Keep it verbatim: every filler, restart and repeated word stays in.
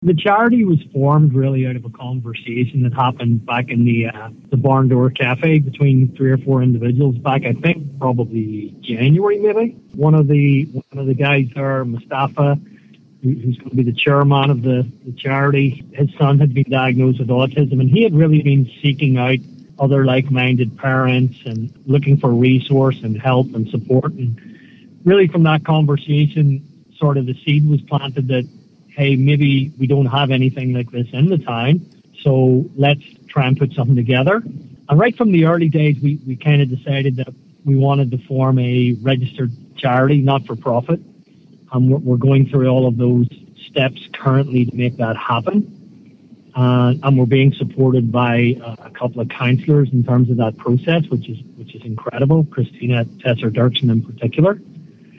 The charity was formed really out of a conversation that happened back in the uh, the Barn Door Cafe between three or four individuals back, I think, probably January maybe. One of the one of the guys there, Mustafa, who's going to be the chairman of the, the charity, his son had been diagnosed with autism, and he had really been seeking out other like-minded parents and looking for resource and help and support. And really from that conversation, sort of the seed was planted that, hey, maybe we don't have anything like this in the town, so let's try and put something together. And right from the early days, we, we kind of decided that we wanted to form a registered charity, not-for-profit. And we're, we're going through all of those steps currently to make that happen. Uh, and we're being supported by uh, a couple of counsellors in terms of that process, which is which is incredible. Christina Tesser Dirksen in particular.